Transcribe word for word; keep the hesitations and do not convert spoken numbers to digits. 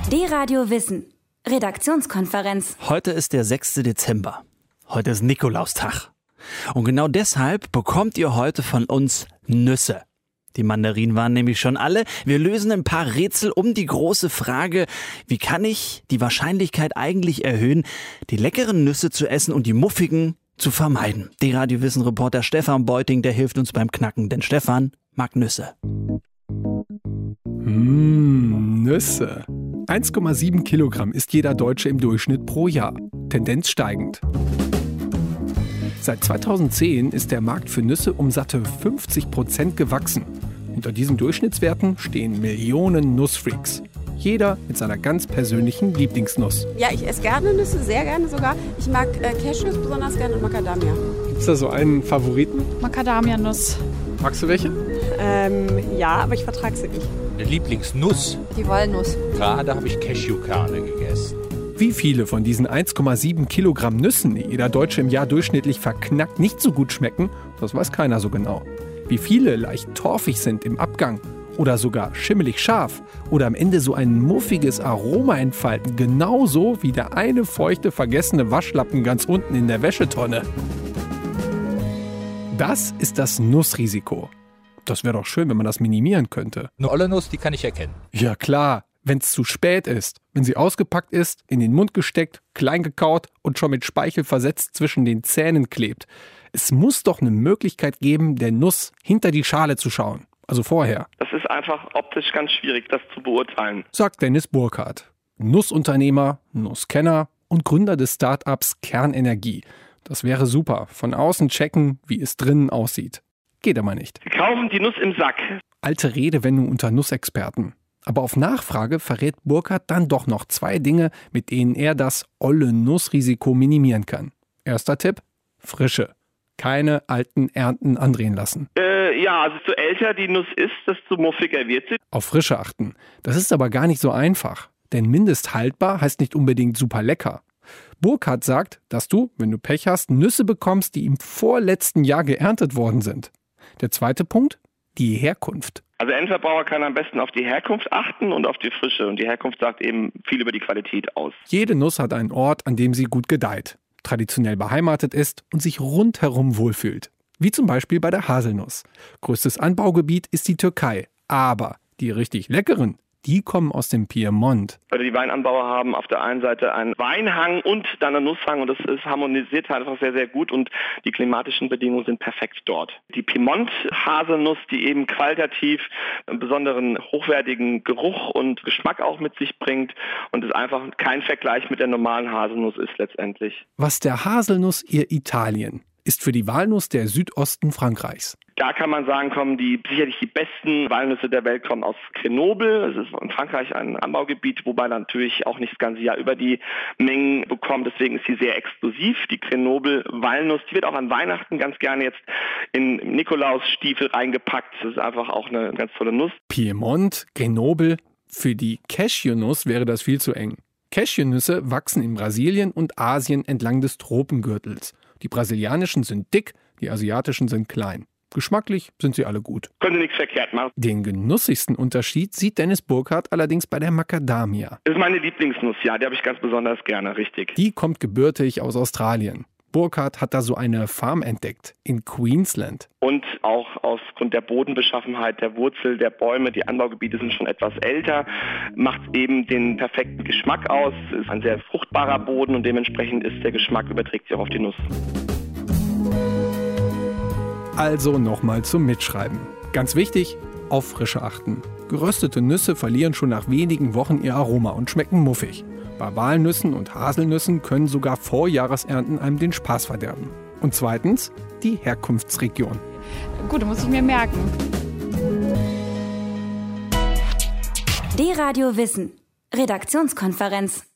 D-Radio Wissen. Redaktionskonferenz. Heute ist der sechste Dezember. Heute ist Nikolaustag. Und genau deshalb bekommt ihr heute von uns Nüsse. Die Mandarinen waren nämlich schon alle. Wir lösen ein paar Rätsel um die große Frage, wie kann ich die Wahrscheinlichkeit eigentlich erhöhen, die leckeren Nüsse zu essen und die muffigen zu vermeiden. D-Radio Wissen-Reporter Stefan Beuting, der hilft uns beim Knacken, denn Stefan mag Nüsse. Mmh, Nüsse. eins Komma sieben Kilogramm isst jeder Deutsche im Durchschnitt pro Jahr. Tendenz steigend. Seit zweitausendzehn ist der Markt für Nüsse um satte fünfzig Prozent gewachsen. Unter diesen Durchschnittswerten stehen Millionen Nussfreaks. Jeder mit seiner ganz persönlichen Lieblingsnuss. Ja, ich esse gerne Nüsse, sehr gerne sogar. Ich mag äh, Cashews besonders gerne und Macadamia. Gibt es da so einen Favoriten? Macadamia-Nuss. Magst du welche? Ähm, ja, aber ich vertrage sie nicht. Eine Lieblingsnuss? Die Walnuss. Gerade habe ich Cashewkerne gegessen. Wie viele von diesen eins Komma sieben Kilogramm Nüssen, die jeder Deutsche im Jahr durchschnittlich verknackt, nicht so gut schmecken, das weiß keiner so genau. Wie viele leicht torfig sind im Abgang oder sogar schimmelig scharf oder am Ende so ein muffiges Aroma entfalten, genauso wie der eine feuchte, vergessene Waschlappen ganz unten in der Wäschetonne. Das ist das Nussrisiko. Das wäre doch schön, wenn man das minimieren könnte. Eine olle Nuss, die kann ich erkennen. Ja klar, wenn es zu spät ist. Wenn sie ausgepackt ist, in den Mund gesteckt, klein gekaut und schon mit Speichel versetzt zwischen den Zähnen klebt. Es muss doch eine Möglichkeit geben, der Nuss hinter die Schale zu schauen. Also vorher. Das ist einfach optisch ganz schwierig, das zu beurteilen. Sagt Dennis Burkhardt. Nussunternehmer, Nusskenner und Gründer des Start-ups Kernenergie. Das wäre super. Von außen checken, wie es drinnen aussieht. Geht aber nicht. Sie kaufen die Nuss im Sack. Alte Redewendung unter Nussexperten. Aber auf Nachfrage verrät Burkhardt dann doch noch zwei Dinge, mit denen er das olle Nussrisiko minimieren kann. Erster Tipp: Frische. Keine alten Ernten andrehen lassen. Äh, ja, also je älter die Nuss ist, desto muffiger wird sie. Auf Frische achten. Das ist aber gar nicht so einfach. Denn mindesthaltbar heißt nicht unbedingt super lecker. Burkhardt sagt, dass du, wenn du Pech hast, Nüsse bekommst, die im vorletzten Jahr geerntet worden sind. Der zweite Punkt: die Herkunft. Also der Endverbraucher kann am besten auf die Herkunft achten und auf die Frische. Und die Herkunft sagt eben viel über die Qualität aus. Jede Nuss hat einen Ort, an dem sie gut gedeiht, traditionell beheimatet ist und sich rundherum wohlfühlt. Wie zum Beispiel bei der Haselnuss. Größtes Anbaugebiet ist die Türkei. Aber die richtig leckeren, die kommen aus dem Piemont. Weil die Weinanbauer haben auf der einen Seite einen Weinhang und dann einen Nusshang und das ist harmonisiert einfach sehr, sehr gut und die klimatischen Bedingungen sind perfekt dort. Die Piemont-Haselnuss, die eben qualitativ einen besonderen hochwertigen Geruch und Geschmack auch mit sich bringt und es einfach kein Vergleich mit der normalen Haselnuss ist letztendlich. Was der Haselnuss ihr Italien ist für die Walnuss der Südosten Frankreichs. Da kann man sagen, kommen die sicherlich die besten Walnüsse der Welt kommen aus Grenoble. Es ist in Frankreich ein Anbaugebiet, wobei man natürlich auch nicht das ganze Jahr über die Mengen bekommt. Deswegen ist sie sehr exklusiv. Die Grenoble-Walnuss, die wird auch an Weihnachten ganz gerne jetzt in Nikolausstiefel reingepackt. Das ist einfach auch eine ganz tolle Nuss. Piemont, Grenoble, für die Cashewnuss wäre das viel zu eng. Cashewnüsse wachsen in Brasilien und Asien entlang des Tropengürtels. Die brasilianischen sind dick, die asiatischen sind klein. Geschmacklich sind sie alle gut. Können Sie nichts verkehrt machen. Den genussigsten Unterschied sieht Dennis Burkhardt allerdings bei der Macadamia. Das ist meine Lieblingsnuss, ja, die habe ich ganz besonders gerne, richtig. Die kommt gebürtig aus Australien. Burkhardt hat da so eine Farm entdeckt, in Queensland. Und auch aufgrund der Bodenbeschaffenheit der Wurzel der Bäume, die Anbaugebiete sind schon etwas älter, macht eben den perfekten Geschmack aus. Es ist ein sehr fruchtbarer Boden und dementsprechend ist der Geschmack überträgt sich auch auf die Nuss. Also nochmal zum Mitschreiben. Ganz wichtig, auf Frische achten. Geröstete Nüsse verlieren schon nach wenigen Wochen ihr Aroma und schmecken muffig. Bei Walnüssen und Haselnüssen können sogar Vorjahresernten einem den Spaß verderben. Und zweitens, die Herkunftsregion. Gut, muss ich mir merken. D-Radio Wissen. Redaktionskonferenz.